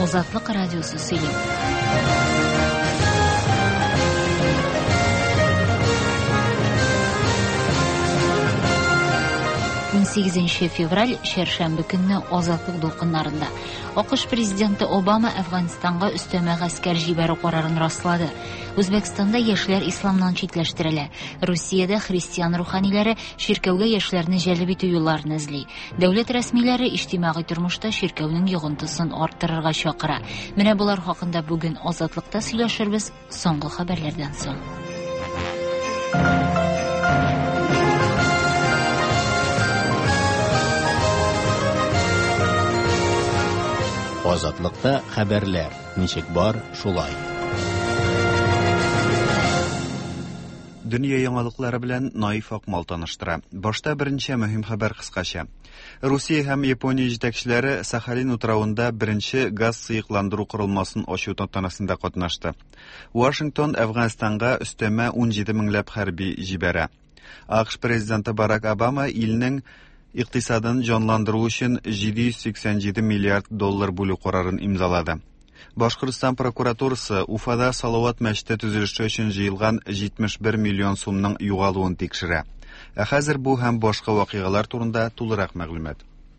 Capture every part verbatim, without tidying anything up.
Азатлык радиосы сөйли. он сигезенче февраль шәршәмбе көнне Азатлык дулкыннарында АКШ президенты Обама Әфганстанга өстәмә гаскәр җибәрү карарын раслады. Үзбәкстанда яшьләр исламнан читләштерелә. Русиядә христиан руханиләре ширкәүгә яшьләрне җәлеп итү юлларын эзли. Дәүләт рәсмиләре иҗтимагый тормышта ширкәүнең йогынтысын арттырырга чакыра. Менә булар хакында бүген Азатлыкта сөйләшербез соңгы хәбәрләрдән соң. Азатлыкта хәбәрләр. Ничек бар, шулай. Дөнья яңалыклары белән Наиф Акмал таныштыра. Башта беренче мөһим хәбәр кыскача. Русия һәм Япония җитәкчеләре Сахалин утравында беренче газ сыйыкландыру корылмасын ачу тантанасында катнашты. Вашингтон Әфганстанга өстәмә ун җиде меңләп хәрби җибәрә. АКШ президенты Барак Обама илнең икътисадын җанландыру өчен җиде йөз сиксән җиде миллиард доллар бүлү карарын имзалады. Башкортстан прокуратурасы Уфада Салават мәчете төзелеше өчен җыелган җитмеш бер миллион сумның югалуын тикшерә. Ә хәзер бу һәм башка вакыйгалар турында тулырак мәгълүмат.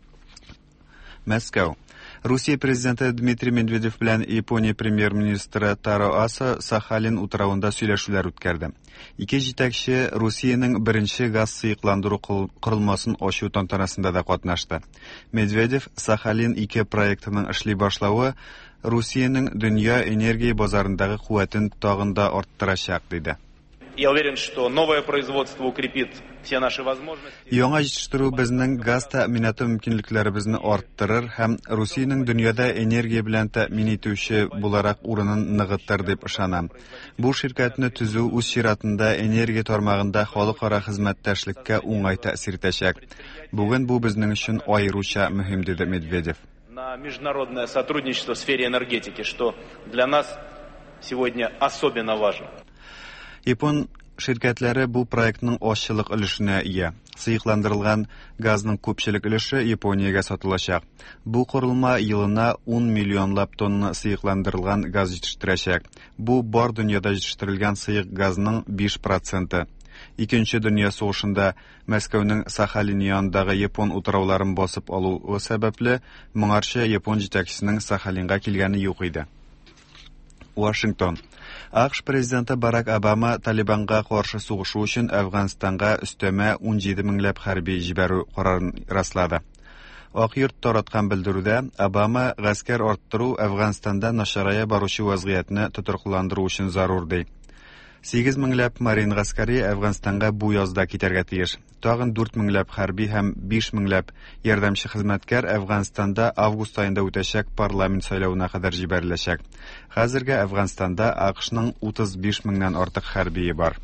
Мәскәү. Русия президенты Дмитрий Медведев белән Япония премьер-министры Таро Асо Сахалин утравында сөйләшүләр үткәрде. Ике җитәкче Русиянең беренче газ сыйыкландыру корылмасын ачу тантанасында да катнашты. Медведев Сахалин ике проектының эшли башлавы Русиянең дөнья энергия базарындагы куәтен тагын да арттырачак диде. Я уверен, что новое производство укрепит все наши возможности. Яңа җитештерү безнең газ тәэминаты мөмкинлекләребезне арттырыр һәм Русиянең дөньяда энергия белән тәэмин итүче буларак урынын ныгытыр дип ышанам. Бу ширкәтне төзү үз чиратында энергия тармагында халыкара хезмәттәшлеккә уңай тәэсир итәчәк. Бүген бу безнең өчен аеруча мөһим диде Медведев. На международное сотрудничество в сфере энергетики, что для нас сегодня особенно важно. Япон ширкәтләре бу проектның ашчылык өлешенә ия. Сыйыкландырылган газның күпчелек өлеше Япониягә сатылачак. Бу корылма елына ун миллионлап тонна сыйыкландырылган газ җитештерәчәк. Бу бар дөньяда җитештерелгән сыйык газның биш проценты. Икенче дөнья сугышында Мәскәүнең Сахалин янындагы япон утрауларын басып алуы сәбәпле моңарча япон җитәкчесенең Сахалинга килгәне юк иде. Вашингтон. АКШ президенты Барак Обама Талибанга каршы сугышу өчен Әфганстанга өстәмә ун җиде меңләп хәрби җибәрү карарын раслады. Ак йорт тараткан белдерүдә Обама гаскәр арттыру Әфганстанда начарая баручы вазгыятны тотрыкландыру өчен зарур ди. сигез меңләп марин гаскәри Әфганстанга бу язда китәргә тиеш. Тагын дүрт меңләп хәрби һәм биш меңләп ярдәмче хезмәткәр Әфганстанда август аенда үтәчәк парламент сайлауына кадәр җибәреләчәк. Хәзергә Әфганстанда АКШның утыз биш меңнән артык хәрбие бар.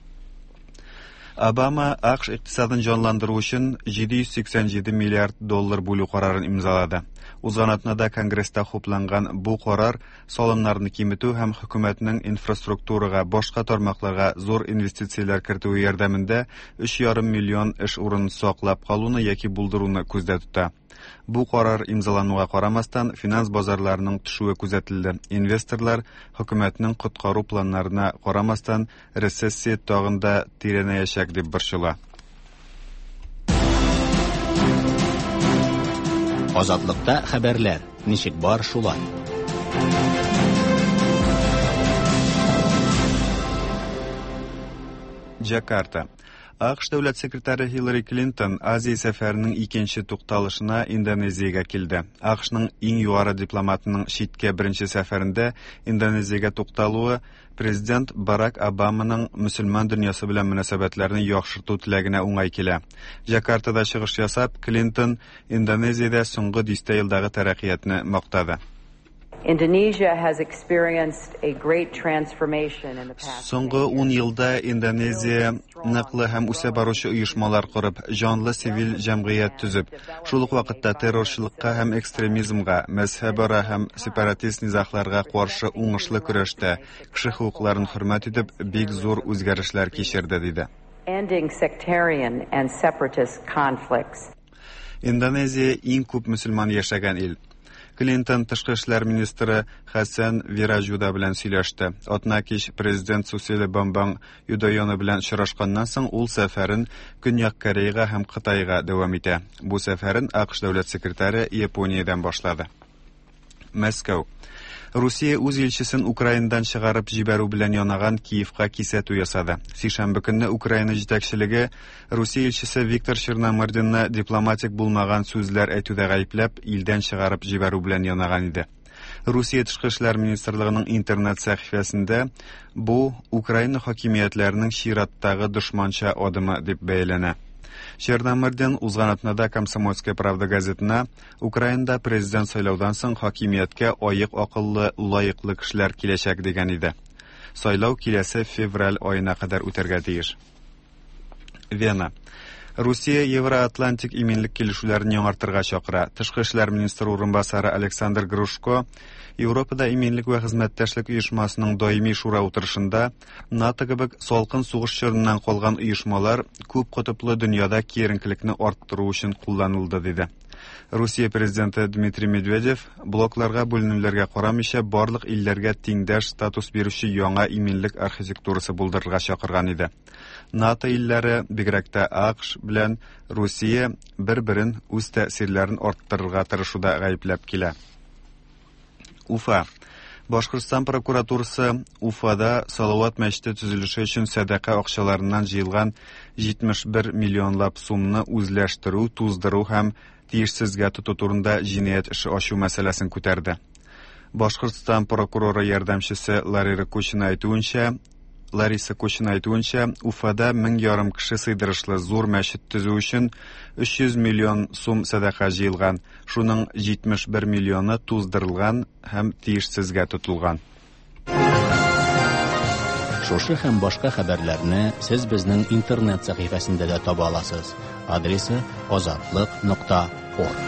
Обама АКШ икътисадын җанландыру өчен җиде йөз сиксән җиде миллиард доллар бүлү карарын имзалады. Узган атнада Конгресста хупланган бу карар салымнарны киметү һәм хөкүмәтнең инфраструктурага, башка тармакларга зур инвестицияләр кертү ярдәмендә өч ярым миллион эш урынын саклап калуны яки булдыруны күздә тота. Бу карар имзалануга карамастан финанс базарларының төшүе күзәтелде. Инвесторлар хөкүмәтнең коткару планнарына карамастан рецессия тагын да тирәнәячәк дип борчыла. Азатлыкта хәбәрләр. Ничек бар, шулай. Джакарта. АКШ дәүләт секретаре Хиллари Клинтон Азия сәфәренең икенче тукталышына Индонезиягә килде. АКШның иң югары дипломатының читкә беренче сәфәрендә Индонезиягә тукталуы президент Барак Обаманың мөселман дөньясы белән мөнәсәбәтләрне яхшырту теләгенә уңай килә. Джакартада чыгыш ясап, Клинтон Индонезиядә соңгы дистә елдагы тәрәккыятне мактады. Indonesia has experienced a great transformation in the past. Соңгы ун елда Индонезия ныклы һәм үсә баручы оешмалар корып, җанлы цивил җәмгыять төзеп, шул ук вакытта террорчылыкка һәм экстремизмга, мәзһәбара һәм сепаратист низагларга каршы уңышлы көрәштә кеше хукукларын хөрмәт итеп, бик зур үзгәрешләр кичерде диде. Ending sectarian and separatist conflicts. Индонезия иң күп мөселман яшәгән ил. Клинтон тышкы эшләр министры Хасан Виражуда белән сөйләште. Атнакиш президент Сусели Бамбан Юдояны белән очрашканнан соң ул сәфәрен Көньяк Кореяга һәм Кытайга дәвам итә. Бу сәфәрен АКШ дәүләт секретаре Япониядән башлады. Мәскәү. Русия үз илчесен Украинадан чыгарып җибәрү белән янаган Киевка кисәтү ясады. Сишәмбе көнне Украина җитәкчелеге Русия илчесе Виктор Черномырдинны дипломатик булмаган сүзләр әйтүдә гаепләп, илдән чыгарып җибәрү белән янаган иде. Русия тышкы эшләр министрлыгының интернет сәхифәсендә бу Украина хакимиятләренең чираттагы дошманча адымы дип бәяләнә. Черномырдин узган атнада Комсомольская правда газетына Украинада президент сайлаудан соң хакимияткә аек акыллы, лаеклы кешеләр киләчәк дигән иде. Сайлау киләсе февраль аена кадәр үтәргә тиеш. Вена. Русия Евроатлантик иминлек килешүләрен яңартырга чакыра. Тышкы эшләр министры урынбасары Александр Грушко Европада иминлек вә хезмәттәшлек оешмасының даими шура утырышында НАТО кебек салкын сугыш чорыннан калган оешмалар күп кытыплы дөньяда киеренкелекне арттыру өчен кулланылды диде. Русия президенты Дмитрий Медведев блокларга бүленүләргә карамыйча барлык илләргә тиңдәш статус бирүче яңа иминлек архитектурасы булдырырга чакырган иде. НАТО илләре, бигрәк тә АКШ белән Русия бер-берен үз тәэсирләрен арттырырга тырышуда гаепләп килә. Уфа. Башкортстан прокуратурасы Уфада Салават мәчете төзелеше өчен садака акчаларыннан җыелган җитмеш бер миллионлап сумны үзләштерү, туздыру һәм тиешсезгә тоту турында җинаять эше ачу мәсьәләсен күтәрде. Башкортстан прокуроры ярдәмчесе Лариса Кучина әйтүенчә, Лариса Кучина әйтүенчә, Уфада мең ярым кеше сыйдырышлы зур мәчет төзү өчен өч йөз миллион сум садака җыелган. Шуның җитмеш бер миллионы туздырылган һәм тиешсезгә тотылган. Шушы һәм башка хәбәрләрне сез безнең интернет сәхифәсендә дә таба аласыз. Адресы азатлык нокта орг.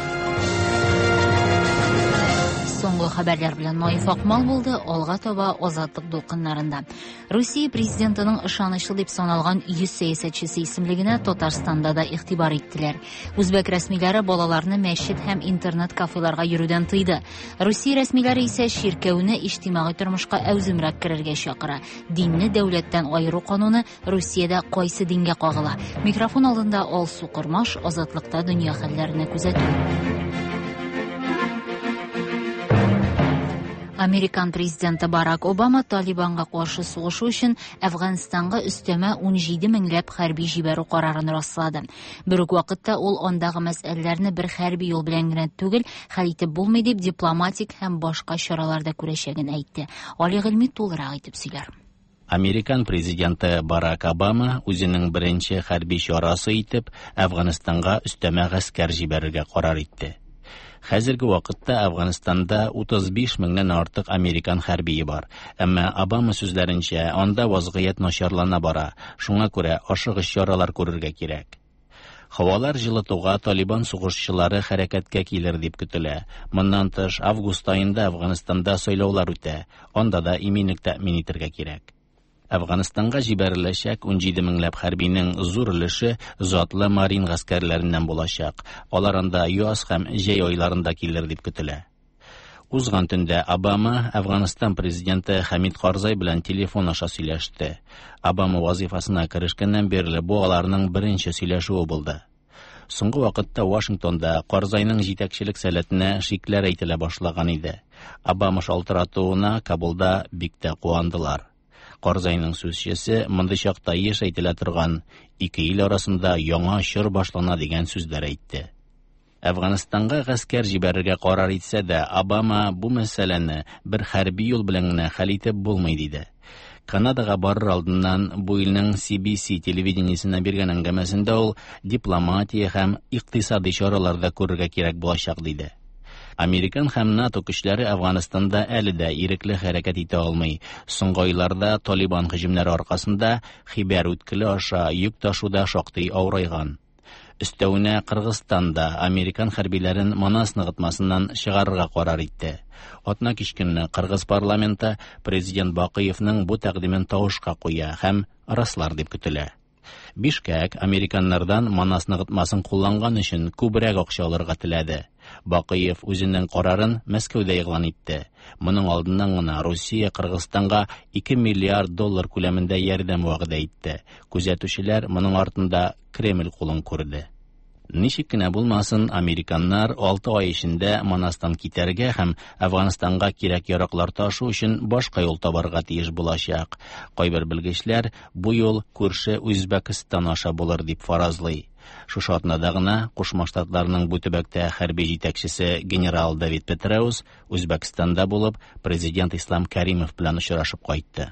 Соңгы хәбәрләр белән Наиф Акмал булды. Алга таба азатлык дулкыннарында. Русия президентының ышанычлы дип саналган йөз сәясәтчесе исемлегенә Татарстанда да игътибар иттеләр. Үзбәк рәсмиләре балаларны мәчет һәм интернет-кафеларга йөрүдән тыйды. Русия рәсмиләре исә ширкәүне иҗтимагый тормышка әүземрәк керергә чакыра. Динне дәүләттән аеру кануны Русиядә кайсы дингә кагыла? Микрофон алдында Алсу Кормаш, азатлыкта дөнья хәлләренә күзәтү. Американ президенты Барак Обама Талибанга каршы сугышу өчен Әфганстанга өстәмә ун җиде меңләп хәрби җибәрү карарын раслады. Бер үк вакытта ул андагы мәсьәләләрне бер хәрби юл белән генә түгел, хәл итеп булмый дип дипломатик һәм башка чараларда күрәчәген әйтте. Али Гыйльми тулырак итеп сөйләр. Американ президенты Барак Обама үзенең беренче хәрби чарасы итеп Әфганстанга өстәмә гаскәр җибәрергә карар итте. Хәзерге вакытта Әфганстанда утыз биш меңнән артык американ хәрбие бар. Әмма Обама сүзләренчә, анда вазгыять начарлана бара. Шуңа күрә ашыгыч чаралар күрергә кирәк. Һавалар җылытуга Талибан сугышчылары хәрәкәткә килер дип көтелә. Моннан тыш, август аенда Әфганстанда сайлаулар үтә. Анда да иминлек тәэмин итәргә кирәк. Әфганстанга җибәреләчәк ун җиде меңләп хәрбинең зур өлеше затлы марин гаскәрләреннән булачак. Алар анда яз һәм җәй айларында килер дип көтелә. Узган төндә Обама Әфганстан президенты Хамид Карзай белән телефон аша сөйләште. Обама вазифасына керешкәннән бирле бу аларның беренче сөйләшүе булды. Соңгы вакытта Вашингтонда Карзайның җитәкчелек сәләтенә шикләр әйтелә башлаган иде. Обама шалтыратуына Кабулда бик тә куандылар. Карзайның сүзчесе мондый чакта еш әйтелә торган ике ил арасында яңа чор башлана дигән сүзләр әйтте. Әфганстанга гаскәр җибәрергә карар итсә дә, Обама бу мәсьәләне бер хәрби юл белән генә хәл итеп булмый диде. Канадага барыр алдыннан бу илнең си би си телевидениесенә биргән әңгәмәсендә ул дипломатия һәм икътисади чараларда күрергә кирәк булачак диде. Американ һәм НАТО көчләре Әфганстанда әле дә ирекле хәрәкәт итә алмый. Соңгы айларда Талибан һөҗүмнәре аркасында Хибәр үткеле аша йөк ташуда шактый авырайган. Өстәвенә Кыргызстанда Американ хәрбиләрен Манас ныгытмасыннан чыгарырга карар итте. Атна кичкенне Кыргыз парламенты президент Бакыевның бу тәкъдимен тавышка куя һәм раслар дип көтелә. Бишкәк американнардан Манас ныгытмасын кулланган өчен күбрәк акча алырга теләде. Бакыев үзенең карарын Мәскәүдә игълан итте. Моның алдыннан гына Россия Кыргызстанга ике миллиард доллар күләмендә ярдәм вәгъдә итте. Күзәтүчеләр моның артында Кремль кулын күрде. Ничек кенә булмасын, американнар алты ай эчендә Манастан китәргә һәм Әфганстанга кирәк-яраклар ташу өчен башка юл табарга тиеш булачак. Кайбер белгечләр бу юл күрше Үзбәкстан аша булыр дип фаразлый. Шушы атнада гына Кушма Штатларның бу төбәктә хәрби җитәкчесе генерал Давид Петреус Үзбәкстанда булып, президент Ислам Кәримов белән очрашып кайтты.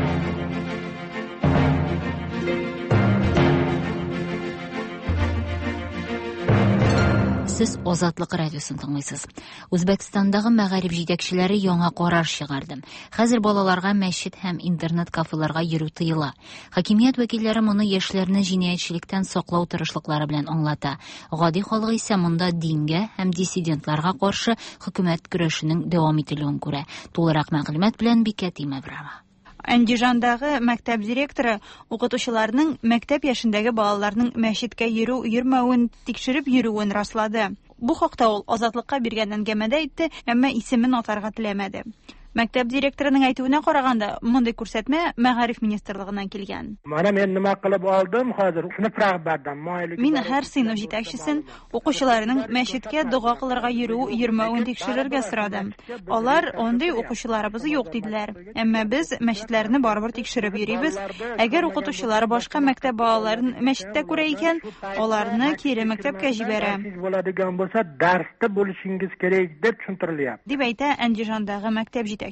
Сез Азатлык радиосын тыңлыйсыз. Үзбәкстандагы мәгариф җитәкчеләре яңа карар чыгарды. Хәзер балаларга мәчет һәм интернет-кафеларга йөрү тыела. Хакимият вәкилләре моны яшьләрне җинаятьчелектән саклау тырышлыклары белән аңлата. Гади халык исә монда дингә һәм диссидентларга каршы хөкүмәт көрәшенең дәвам ителүен күрә. Тулырак мәгълүмат белән Бикәтим Әбрама. Андижандагы мәктәп директоры укытучыларның мәктәп яшендәге балаларның мәчеткә йөрү йөрмәвен тикшереп йөрүен раслады. Бу хакта ул Азатлыкка биргән әңгәмәдә әйтте, әмма исемен атарга теләмәде. Мәктәп директорының әйтүенә караганда, мондый күрсәтмә Мәгариф министрлыгыннан килгән. Мана мен нимә кылып алдым хәзер? Сынып рәхбәрдән. Мин һәр сыйныф җитәкчесен укучыларның мәчеткә дуга кылырга йөрү йөрмәвен тикшерергә сорадым. Алар андый укучыларыбыз юк диделәр. Әмма без мәчетләрне барыбер тикшереп йөрибез. Әгәр укытучылар башка мәктәп балаларын мәчеттә күрә икән, аларны кире мәктәпкә җибәрә. Булadigan булса, дәрстә булышыгыз кирәк дип төшендерелә. Дип әйтә Андижандагы мәктәп җитәкчесе.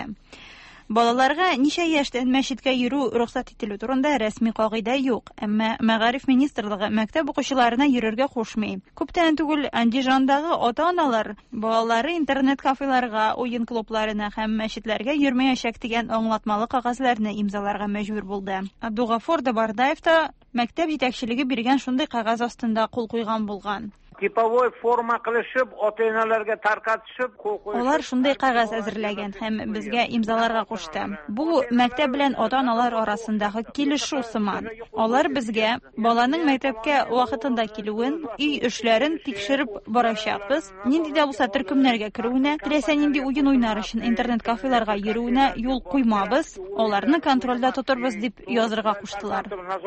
Балаларга ничә яшьтән мәчеткә йөрү рөхсәт ителү турында рәсми кагыйдә юк, әмма Мәгариф министрлыгы мәктәп укучыларына йөрергә кушмый. Күптән түгел Андижандагы ата-аналар балалары интернет-кафеларга, уен клубларына һәм мәчетләргә йөрмәячәк дигән аңлатмалы кагазларны имзаларга мәҗбүр булды. Абдугафор Дабардаев та мәктәп җитәкчелеге биргән шундый кагаз астында кул куйган булган. Типовой форма кылышып, ата-аналарга таркатышып, Алар шундый кагаз әзерләгән һәм безгә имзаларга кушты. Бу мәктәп белән ата-аналар арасындагы килешү сыман. Алар безгә баланың мәктәпкә вакытында килүен, үй эшләрен тикшереп барачакбыз. Нинди дә булса төркемнәргә керүенә, теләсә нинди уен уйнар өчен интернет-кафеларга йөрүенә юл куймабыз. Аларны контрольдә тотырбыз дип язырга куштылар.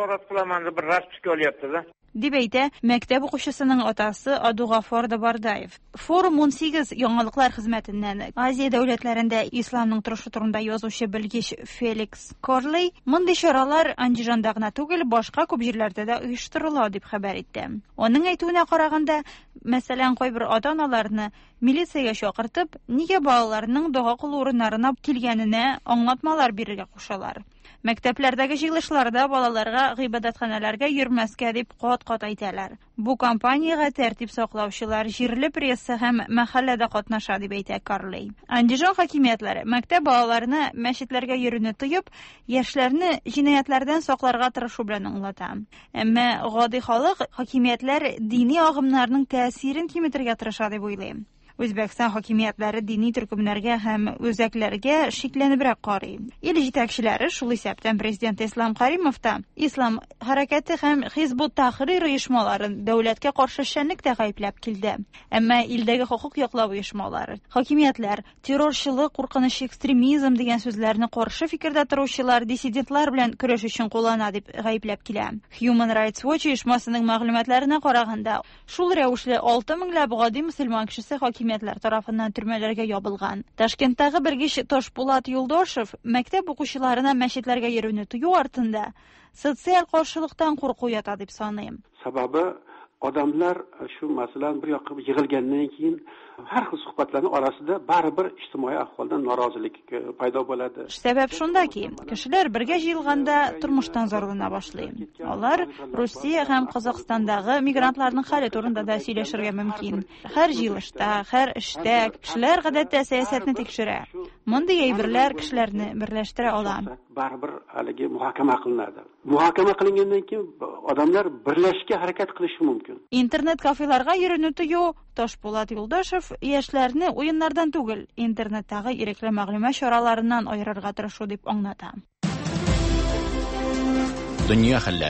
Дип әйтә мәктәп укучысының атасы Абдугафор Дабардаев. Форум ун сигез яңалыклар хезмәтеннән Азия дәүләтләрендә исламның торышы турында язучы белгеч Феликс Корлей мондый чаралар Андижанда гына түгел, башка күп җирләрдә дә оештырыла дип хәбәр итте. Аның әйтүенә караганда, мәсәлән, кайбер ата-аналарны милициягә чакыртып, нигә балаларының дога кылу урыннарына килгәненә аңлатмалар бирергә кушалар. Мәктәпләрдәге җыелышларда балаларга гыйбадәтханәләргә йөрмәскә дип кат-кат әйтәләр. Бу кампаниягә тәртип саклаучылар җирле пресса һәм мәхәлләдә катнаша дип әйтә Карлей. Андижан хакимиятләре мәктәп балаларына мәчетләргә йөрүне тыеп, яшьләрне җинаятләрдән сакларга тырышу белән аңлата. Әмма гади халык хакимиятләр дини агымнарның тәэсирен киметергә тырыша дип уйлый. Үзбәкстан хакимиятләре дини төркемнәргә һәм үзәкләргә шикләнебрәк карый. Ил җитәкчеләре шул исәптән президент Ислам Кәримов та Ислам хәрәкәте һәм Хизбут Тахрир оешмаларын дәүләткә каршы эшчәнлектә гаепләп килде. Әмма илдәге хукук яклау оешмалары, хакимиятләр террорчылык, куркыныч, экстремизм дигән сүзләрне каршы фикердә торучылар, диссидентлар белән көрәш өчен куллана дип гаепләп килә. Human Rights Watch оешмасының мәгълүматларына караганда, шул рәвешле алты меңләп гади мөселман кешесе хакимиятләр тарафыннан төрмәләргә ябылган. Ташкенттагы белгеч Ташпулат Юлдашев мәктәп укучыларына мәчетләргә йөрүне тыю артында социаль каршылыктан курку ята дип саныйм. Сәбәбе odamlar shu masalan bir yoqqa yig'ilgandan keyin har xil suhbatlarning orasida baribir ijtimoiy ahvoldan norozilik paydo bo'ladi. Sabab shundaki, kishilar birga җыелганда тормыштан зарлана башлый. Алар Россия һәм Казакъстандагы мигрантларның хәле турында да сөйләшергә мөмкин. Һәр җыелышта, һәр эштә кешеләр гадәттә сәясәтне тикшерә. Мондый әйберләр кешеләрне берләштерә ала. Baribir haligi muhokama qilinadi. Muhokama qilingandan keyin odamlar birlashishga harakat qilishi mumkin. Internet kafelarga йөрүне тыю Ташпулат Юлдашев яшьләрне уеннардан түгел, интернеттагы ирекле мәгълүмат чараларыннан аерырга тырышу дип аңлата. Дөнья хәлләре.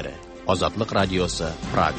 Озатлык радиосы, Прага.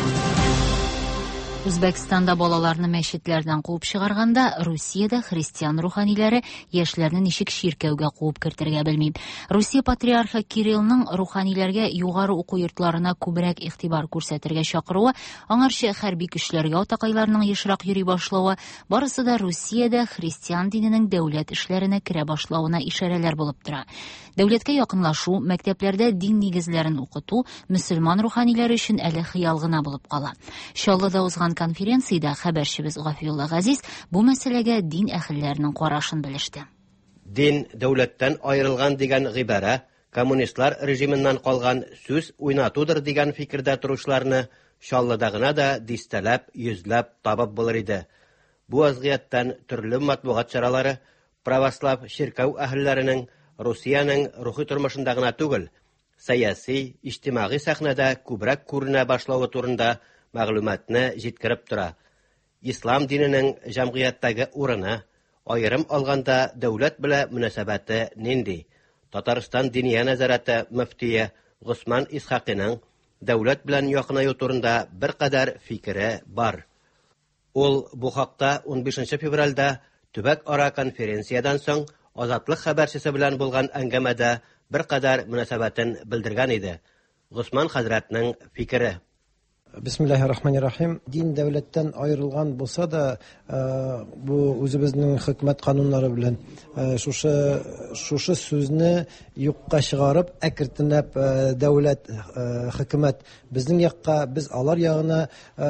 Үзбәкстанда балаларны мәчетләрдән куып чыгарганда, Русиядә христиан руханиләре яшьләрне ничек ширкәүгә куып кертергә белми. Русия патриархы Кириллның руханиләргә югары уку йортларына күбрәк игътибар күрсәтергә чакыруы, аңарча хәрби көчләргә атакайларның ешрак йөри башлавы, барысы да Русиядә христиан диненең дәүләт эшләренә керә башлавына ишарәләр булып тора. Дәүләткә якынлашу, мәктәпләрдә дин нигезләрен укыту мөселман руханиләре өчен әле хыял гына булып кала. Чаллыда узган конференцияда хәбәрчебез Гафиулла Газиз бу мәсьәләгә дин әһелләренең карашын белеште. Дин дәүләттән аерылган дигән гыйбарә коммунистлар режимыннан калган сүз уйнатудыр дигән фикердә торучыларны Чаллыда гына да дистәләп, йөзләп табып булыр иде. Бу азгыяттан төрле матбугат чаралары православ ширкәү әһелләренең Русияның рухи тормышында гына түгел, сәяси, иҗтимагый сәхнәдә күбрәк күренә башлавы турында мәгълүматны җиткереп тора. Ислам диненең җәмгыятьтәге урыны, аерым алганда дәүләт белән мөнәсәбәте нинди? Татарстан диния нәзарәте мөфтие Госман Исхакиның дәүләт белән якынаю турында бер кадәр фикере бар. Ул бу хакта ун бишенче февральдә төбәк ара конференциядан соң Азатлык хәбәрчесе белән булган әңгәмәдә бер кадәр мөнәсәбәтен белдергән иде. Госман хәзрәтнең фикере. Бисмиллаһир-рахманир-рахим. Дин дәүләттән аерылган булса да, бу үзебезнең хөкүмәт кануннары белән шушы шушы сүзне юкка чыгарып, әкренләп дәүләт хөкүмәт безнең якка, без алар ягына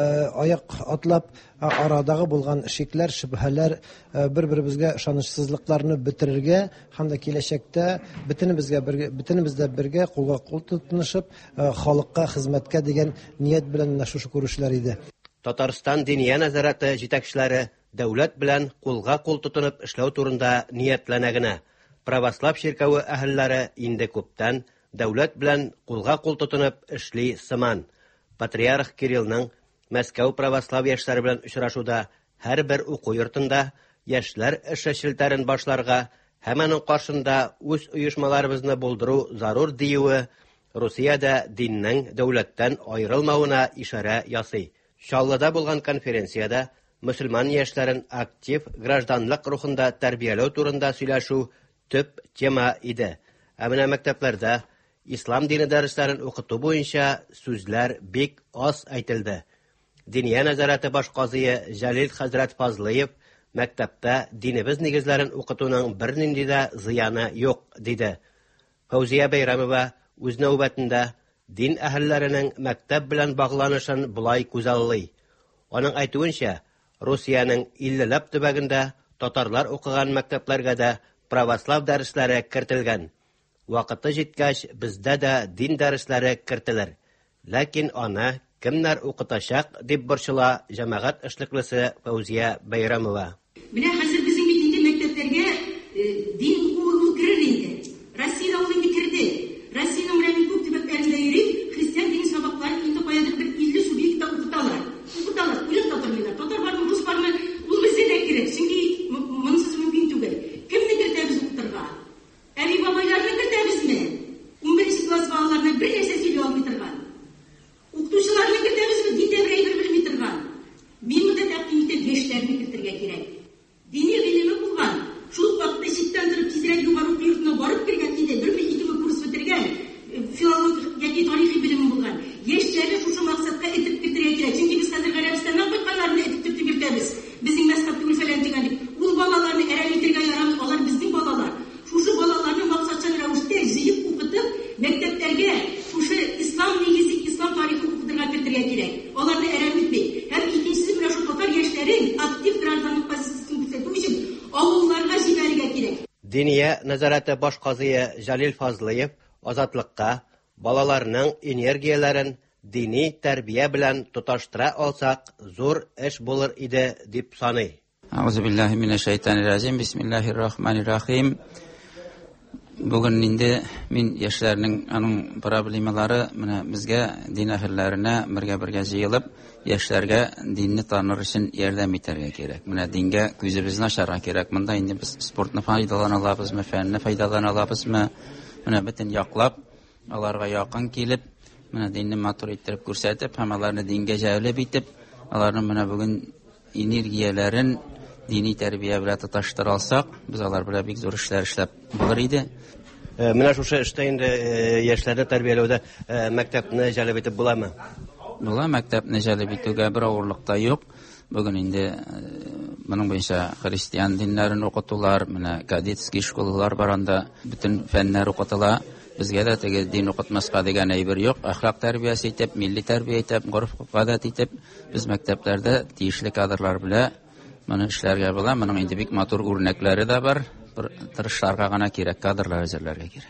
аяк атлап арадагы булган шикләр, шөбһәләр, бер-беребезгә ышанычсызлыкларны бетерергә һәм дә киләчәктә бөтенебезгә бергә бөтенебездә бергә кулга кул тотынышып, халыкка хезмәткә дигән ният белән шушы күрешүләр иде. Татарстан диния нәзарәте җитәкчеләре дәүләт белән кулга кул тотынып эшләү турында ниятләнә генә. Православ ширкәүе әһелләре инде күптән дәүләт белән кулга кул тотынып эшли сыман. Патриарх Кириллның Мәскәү православ яшьләре белән очрашуда һәрбер уку йортында яшьләр эшчелтәрен башларга һәм аның каршында үз оешмаларыбызны булдыру зарур диюе Русиядә диннең дәүләттән аерылмавына ишарә ясый. Чаллыда булган конференцияда мөселман яшьләрен актив гражданлык рухында тәрбияләү турында сөйләшү төп тема иде. Ә менә мәктәпләрдә ислам дине дәресләрен укыту буенча сүзләр бик аз әйтелде. Диния нәзарәте баш казые Җәлил хәзрәт Фазлыев мәктәптә динебез нигезләрен укытуның бернинди дә зыяны юк диде. Фаузия Бәйрәмова үз нәүбәтендә дин әһелләренең мәктәп белән багланышын булай күзаллый. Аның әйтүенчә, Русияның иллеләп төбәгендә татарлар укыган мәктәпләргә дә православ дәресләре кертелгән. Вакыты җиткәч, бездә дә дин дәресләре кертелер. Ләкин аны кемнәр укытачак дип борчыла җәмәгать эшлеклесе Фаузия Бәйрәмова. Менә хәзер безнең бит мәктәпләргә дин укуы керер инде. Россиядә ул инде керде. Россиянең белән күп төбәкләрендә йөри, христиан дин сабакларын инде каядыр бер илле субъектта укыталар. Укыталар, үлем татарлар. Татарларның рус бармы? Ул бездә дә керер. Чөнки монсыз мөмкин түгел. Кемне кертәбез укытырга? Әби бабайларны кертәбезме? ун беренче класс балаларына бер нәрсә сөйли алмый торган. Укытучыларны кертәбезме? Дин тәбрәйбер белми торган. Мин монда тәкъдимдә яшьләрне кертергә кирәк. Дини гыйлеме булган. Шул вакытта читтән торып тизрәк югары уку йортына барып кергән иде. Бер ике курс бетергән. Филология яки тарихи белеме булган. Яшьләрне шушы максатка этеп кертергә кирәк. Чөнки без хәзер Гарәбстаннан кайтканнарны этеп кертеп йөртәбез. Безнең мәскәп түгел фәлән дигән дип. Ул балаларны әрәм итәргә ярамый. Алар безнең балалар. Шушы балаларны максатчан рәвештә җыеп укытып, мәктәпләргә шушы ислам нигезе, ислам тарихы укытырга кертергә кирәк. Аларны әрәм итми. Һәм икенчесе менә шу татар яшьләрен актив гражданлык позициясын күрсәтү өчен авылларга җибәрергә кирәк. Диния нәзарәте баш казые Җәлил Фазлыев азатлыкка балаларның энергияләрен дини тәрбия белән тоташтыра алсак зур эш булыр иде дип саный. Аузу биллаһи минәш шәйтанир раҗим. Бисмиллаһир-рахманир-рахим. Бүген инде мин яшьләрнең аның проблемалары менә безгә дин әһелләренә бергә-бергә җыелып, яшьләргә динне таныр өчен ярдәм итәргә кирәк. Менә дингә күзебезне ачарга кирәк. Монда инде без спортны файдалана алабызмы, фәнне файдалана алабызмы? Менә бөтен яклап, аларга якын килеп, менә динне матур иттереп күрсәтеп, һәм аларны дингә җәлеп итеп, аларның менә бүген энергияләрен дини тәрбия белән тоташтыра алсак, без алар белән бик зур эшләр эшләп булыр иде. Менә шушы эштә инде яшьләрне тәрбияләүдә мәктәпне җәлеп итеп буламы? Була, мәктәпне җәлеп итүгә бер авырлык та юк. Бүген инде моның буенча христиан диннәрен укытулар, менә кадетский школалар бар, анда бөтен фәннәр укытыла. Безгә дә теге дин укытмаска дигән әйбер юк. Әхлак тәрбиясе итеп, милли тәрбия итеп, гореф-гадәт итеп, без мәктәпләрдә тиешле кадрлар белән моны эшләргә була. Моның инде бик матур үрнәкләре дә бар. Бер тырышларга гына кирәк, кадрлар әзерләргә кирәк.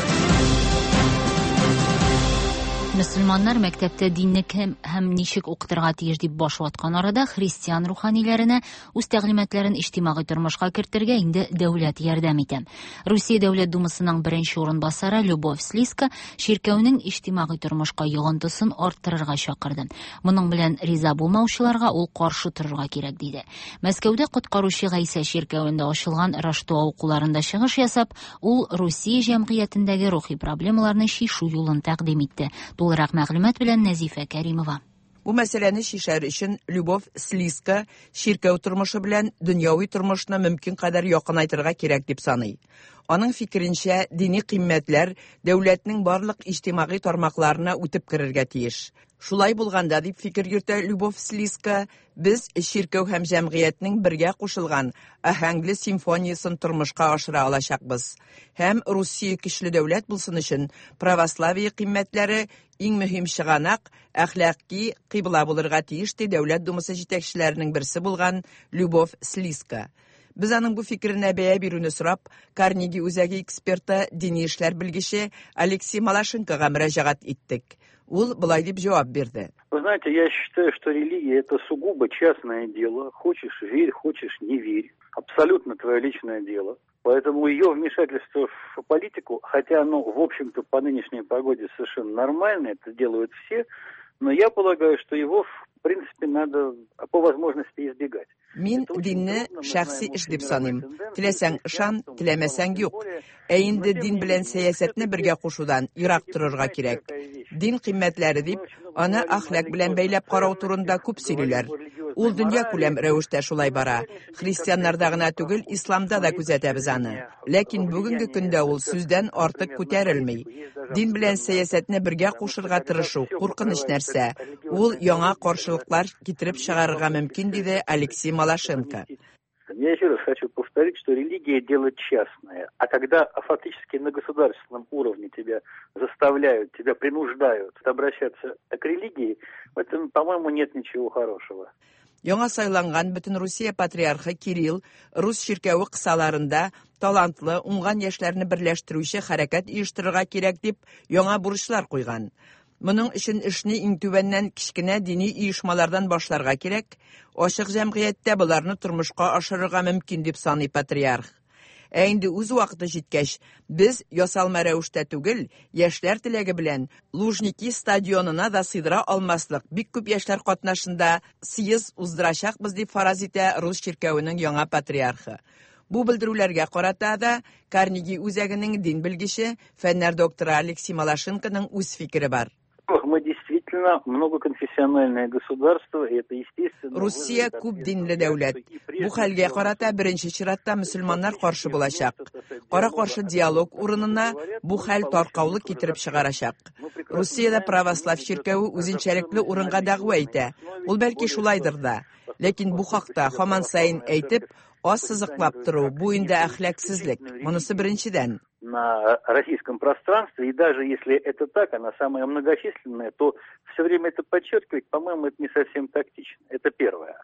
Мөселманнар мәктәптә динне кем һәм ничек укытырга тиеш дип баш ваткан арада христиан руханиләренә үз тәгълиматларын иҗтимагый тормышка кертергә инде дәүләт ярдәм итә. Русия Дәүләт Думасының беренче урынбасары Любовь Слизка ширкәүнең иҗтимагый тормышка йогынтысын арттырырга чакырды. Моның белән риза булмаучыларга ул каршы торырга кирәк диде. Мәскәүдә коткаручы Гайса ширкәвендә ачылган Раштуа укуларында чыгыш ясап, ул Русия җәмгыятендәге рухи проблемаларны чишү юлын тәкъдим итте. Тулырак мәгълүмат белән Нәзифә Кәримова. Бу мәсьәләне шишәр өчен Любовь Слизка ширкәү тормышы белән дөньяви тормышны мөмкин кадәр якынайтырга кирәк дип саный. Аның фикеренчә, дини кыйммәтләр дәүләтнең барлык иҗтимагый тармакларына үтеп керергә тиеш. Шулай булганда, дип фикер йөртә Любовь Слизка, без ширкәү һәм җәмгыятьнең бергә кушылган аһәңле симфониясын тормышка ашыра алачакбыз. Һәм Русия көчле дәүләт булсын өчен православие кыйммәтләре иң мөһим чыганак, әхлаки кыйбла булырга тиеш ди Дәүләт Думасы җитәкчеләренең берсе булган Любовь Слизка. Biz аның бу фикеренә бәя бирүне сорап, Карнеги үзәге эксперты, дини эшләр белгече Алексей Малашенкога мөрәҗәгать иттек. Ул былай дип җавап бирде. Вы знаете, я считаю, что религия – это сугубо частное дело. Хочешь – верь, хочешь – не верь. Абсолютно твое личное дело. Поэтому ее вмешательство в политику, хотя оно, в общем-то, по нынешней погоде совершенно нормально, это делают все, но я полагаю, что его, в принципе, надо по возможности избегать. Мин динне шәхси эш дип саныйм. Теләсәң ышан, теләмәсәң юк. Ә инде дин белән сәясәтне бергә кушудан ерак торырга кирәк. Дин кыйммәтләре дип, аны әхлак белән бәйләп карау турында күп сөйлиләр. Ул дөнья күләм рәвештә шулай бара. Христианнарда гына түгел, исламда да күзәтәбез аны. Ләкин бүгенге көндә ул сүздән артык күтәрелми. Дин белән сәясәтне бергә кушырга тырышу куркыныч нәрсә. Ул яңа каршылыклар китереп чыгарырга мөмкин, диде Алексей Малашенко. Я еще раз хочу повторить, что религия – дело частное. А когда фактически на государственном уровне тебя заставляют, тебя принуждают обращаться к религии, в этом, по-моему, нет ничего хорошего. Яңа сайланган бөтен Русия патриархы Кирилл рус ширкәве кысаларында талантлы, уңган яшьләрне берләштерүче хәрәкәт оештырырга кирәк дип яңа бурычлар куйган. Моның өчен эшне иң түбәннән кичкенә дини оешмалардан башларга кирәк, ачык җәмгыятьтә буларны тормышка ашырырга мөмкин дип саный патриарх. Ә инде үз вакыты җиткәч, без ясалма рәвештә түгел, яшьләр теләге белән Лужники стадионына да сыйдыра алмаслык бик күп яшьләр катнашында съезд уздырачакбыз дип фараз итә рус ширкәвенең яңа патриархы. Бу белдерүләргә карата да Карнеги үзәгенең дин белгече, фәннәр докторы Алексей Малашенконың үз фикере бар. Мы действительно многоконфессиональное государство, и это естественно. Русия күп динле дәүләт. Бу хәлгә карата беренче чиратта мөселманнар каршы булачак. Кара-каршы диалог урынына бу хәл таркаулык китереп чыгарачак. Русиядә православ ширкәве үзенчәлекле урынга дәгъва итә. Ул бәлки шулайдыр да. Ләкин бу хакта һаман сайын әйтеп, аз сызыклап тору, бу инде әхлаксызлык. Монысы беренчедән. На российском пространстве, и даже если это так, она самая многочисленная, то все время это подчеркивать, по-моему, это не совсем тактично. Это первое.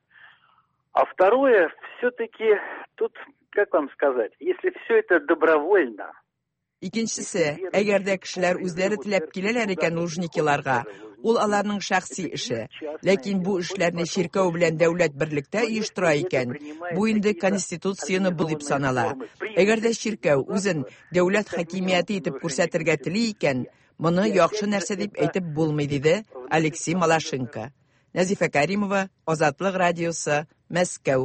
А второе, все-таки тут, как вам сказать, если все это добровольно. Икенчесе, әгәр дә кешеләр үзләре теләп киләләр икән Лужникиларга, ул аларның шәхси эше. Ләкин бу эшләрне ширкәү белән дәүләт берлектә оештыра икән. Бу инде конституцияны булып санала. Әгәр дә ширкәү үзен дәүләт хакимияте итеп күрсәтергә тели икән, моны яхшы нәрсә дип әйтеп булмый, диде Алексей Малашенко. Нәзифә Кәримова, Азатлык радиосы, Мәскәү.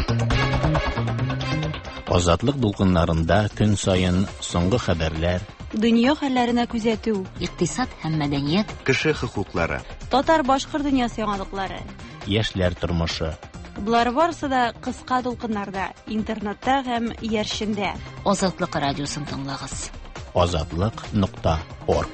Азатлык дулкыннарында көн сайын соңгы хәбәрләр, дөнья хәлләренә күзәтү, икътисад һәм мәдәният, кеше хокуклары, татар-башкорт дөньясы яңалыклары, яшьләр тормышы. Булар барысы да кыска тулкыннарда, интернетта һәм яршендә. Азатлык радиосын тыңлагыз. азатлык нокта орг.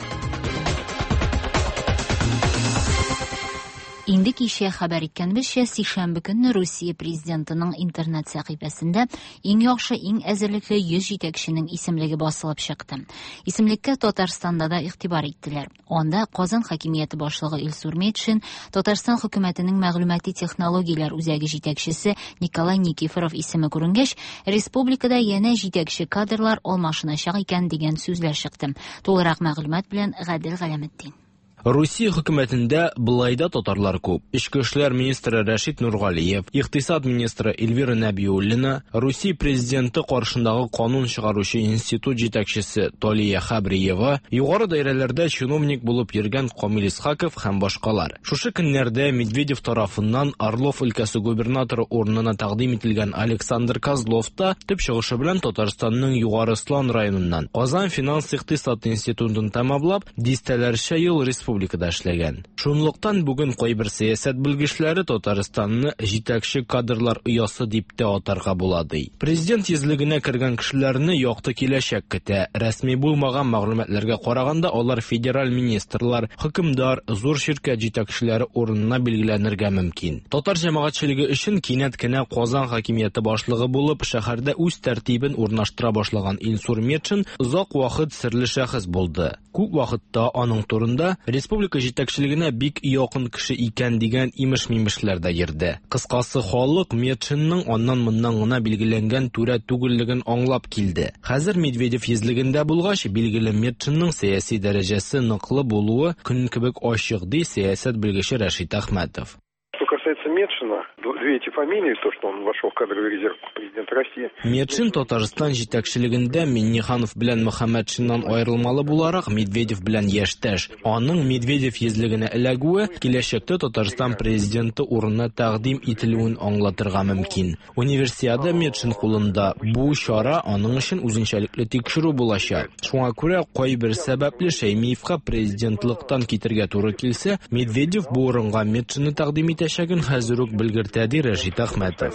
Инде кичә хәбәр иткәнбезчә, сишәмбе көнне Русия президентының интернет сәхифәсендә иң яхшы, иң әзерлекле йөз җитәкченең исемлеге басылып чыкты. Исемлеккә Татарстанда да игътибар иттеләр. Анда Казан хакимияте башлыгы Илсур Метшин, Татарстан хөкүмәтенең мәгълүмати технологияләр үзәге җитәкчесе Николай Никифоров исеме күренгәч, республикада янә җитәкче кадрлар алмашыначак икән дигән сүзләр чыкты. Тулырак мәгълүмат белән Гадел Галәметдин. Русия хөкүмәтендә былайда татарлар күп. Ичке эшләр министры Рәшит Нургалиев, икътисад министры Эльвира Нәбиуллина, Русия президенты каршындагы канун чыгаручы институт җитәкчесе Толия Хабриева, югары даирәләрдә чиновник булып йөргән Камил Исхаков һәм башкалар. Шушы көннәрдә Медведев тарафыннан Орлов өлкәсе губернаторы урынына тәкъдим ителгән Александр Козлов та төп чыгышы белән Татарстанның Югары Слан районыннан Казан финанс-икътисад институтын тәмамлап, дистәләрчә ел республикада эшләгән. Шунлыктан бүген кайбер сәясәт белгечләре Татарстанны җитәкче кадрлар оясы дип тә атарга була ди. Президент йөзлегенә кергән кешеләрне якты киләчәк көтә. Рәсми булмаган мәгълүматларга караганда, алар федераль министрлар, хөкемдар, зур ширкәт җитәкчеләре урынына билгеләнергә мөмкин. Татар җәмәгатьчелеге өчен кинәт кенә Казан хакимияте башлыгы булып, шәһәрдә үз тәртибен урнаштыра башлаган Илсур Метшин озак вакыт серле шәхес булды. Күп вакытта аның турында республика җитәкчелегенә бик якын кеше икән дигән имеш-мимешләр дә йөрде. Кыскасы, халык Метшинның аннан-моннан гына билгеләнгән түрә түгеллеген аңлап килде. Хәзер Медведев йөзлегендә булгач, билгеле Метшинның сәяси дәрәҗәсе ныклы булуы көн кебек ачык ди сәясәт белгече Рәшит Әхмәтов. Что касается Метшина, две эти фамилии, то, что он вошел в кадровый резерв президента России. Метшин Татарстан җитәкчелегендә Минниханов белән Мөхәммәтшиннан аерылмалы буларак Медведев белән яшьтәш. Аның Медведев йөзлегенә эләгүе киләчәктә Татарстан президенты урынына тәкъдим ителүен аңлатырга мөмкин. Универсиада Метшин кулында. Бу чара аның өчен үзенчәлекле тикшерү булачак. Шуңа күрә кайбер сәбәпле Шәймиевкә президентлыктан китәргә туры килсә, Медведев бу урынга Метшинны тәкъдим итәчәген хәзер үк белгертә ди Рәшит Әхмәтов.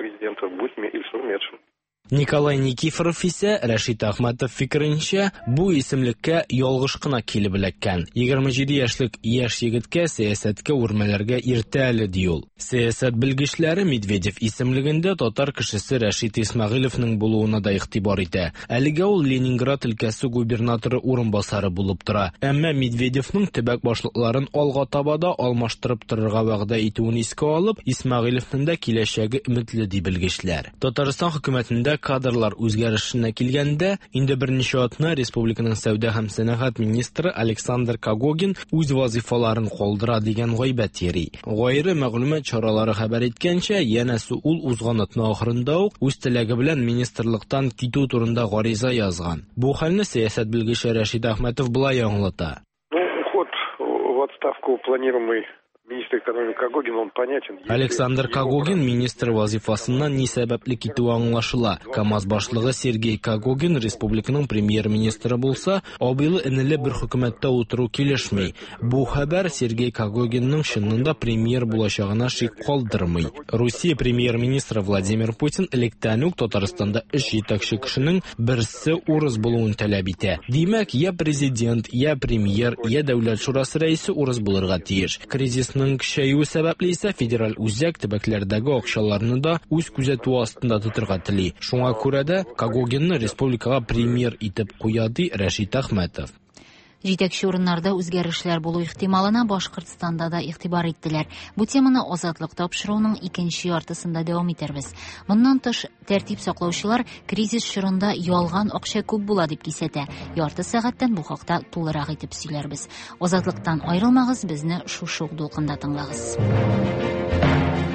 Николай Никифоров исә Рәшит Әхмәтов фикеренчә, бу исемлеккә ялгыш кына килеп эләккән. егерме җиде яшьлек яшь егеткә сәясәткә үрмәләргә иртә әле ди ул. Сәясәт белгечләре Медведев исемлегендә татар кешесе Рәшит Исмәгыйлевның булуына да игътибар итә. Әлегә ул Ленинград өлкәсе губернаторы урынбасары булып тора. Әмма Медведевның төбәк башлыкларын алга табада алмаштырып торырга вәгъдә итүен искә алып, Исмәгыйлевның да киләчәге өметле ди белгечләр. Татарстан хөкүмәтендә кадрлар үзгәрешенә килгәндә, инде берничә атна республиканың сәүдә һәм сәнәгать министры Александр Кагогин үз вазифаларын калдыра дигән гайбәт йөри. Гайры мәгълүмат чаралары хәбәр иткәнчә, янәсе ул узган атна ахырында ук үз теләге белән министрлыктан китү турында гариза язган. Бу хәлне сәясәт белгече Рәшит Әхмәтов булай аңлата. Ну, уход в отставку планируемый министр экономики Кагогин, он понятен. Александр Кагогин министр вазифасыннан ни сәбәпле китүе аңлашыла. КАМАЗ башлыгы Сергей Кагогин республиканың премьер-министры булса, абыйлы энеле бер хөкүмәттә утыру килешми. Бу хәбәр Сергей Кагогинның чынында премьер булачагына шик калдырмый. Русия премьер-министры Владимир Путин электән үк Татарстанда эш җитәкче кешенең берсе урыс булуын таләп итә. Димәк, я президент, я премьер, я дәүләт шурасы рәисе урыс булырга тиеш. Кризисның көчәюе сәбәпле исә федераль үзәк төбәкләрдәге акчаларны да үз күзәтүе астында тотырга тели. Шуңа күрә дә Кагогинны республикага премьер итеп куя ди Рәшит Әхмәтов. Җитәкче урыннарда үзгәрешләр булу ихтималына Башкортстанда да игътибар иттеләр. Бу теманы Азатлык тапшыруның икенче яртысында дәвам итәрбез. Моннан тыш, тәртип саклаучылар кризис чорында ялган акча күп була дип кисәтә. Ярты сәгатьтән бу хакта тулырак итеп сөйләрбез. Азатлыктан аерылмагыз, безне шушы дулкында тыңлагыз.